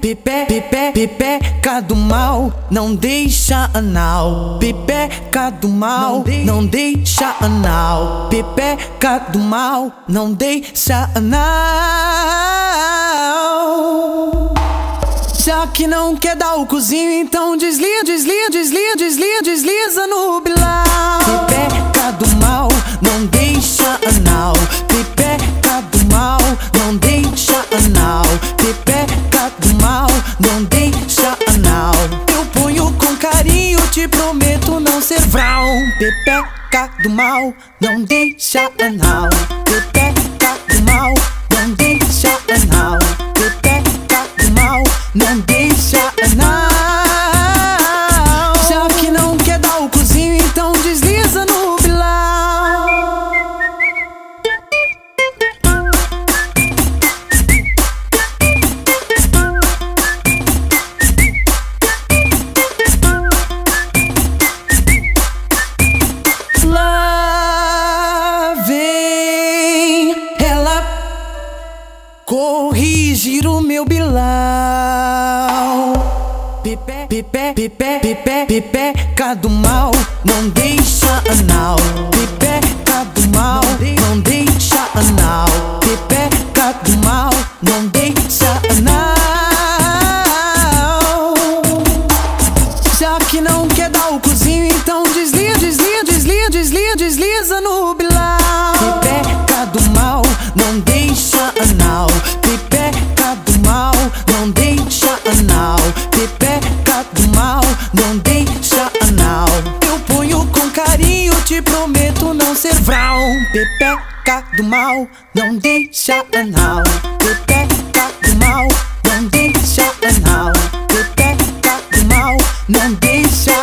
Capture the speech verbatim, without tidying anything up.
pipe, pipe, pipeca do mal, não deixa anal. Pipeca do mal, não deixa anal. Pipeca do mal, não deixa anal. Já que não quer dar o cozinho, então desliza, desliza, desliza, desliza, desliza no bilau. Pipeca do mal, não deixa anal. Pipeca do mal, não deixa anal. Pipeca do mal, não deixa anal. Eu ponho com carinho, te prometo não ser vral. Pipeca do mal, não deixa anal. Pipeca do mal, não deixa anal. Pipeca do mal, não deixa anal. Já que não quer dar o cozinho, então desliza no bilau. Lá vem ela corrigir o meu bilau. Pipe, pipe, pipe, pipe, pipeca do mal, não deixa anal. Pipeca do mal, não deixa anal. Pipeca do mal, não deixa anal. Já que não quer dar o cozinho, então desliza, desliza, desliza, desliza, desliza no bilau. Pipeca do mal, não deixa anal. Pipeca do mal, não deixa anal. Pipeca do mal, não deixa anal. Eu ponho com carinho, te prometo não ser vral. Pipeca do mal, não deixa anal. Pipeca do mal, não deixa anal. Pipeca do mal, não deixa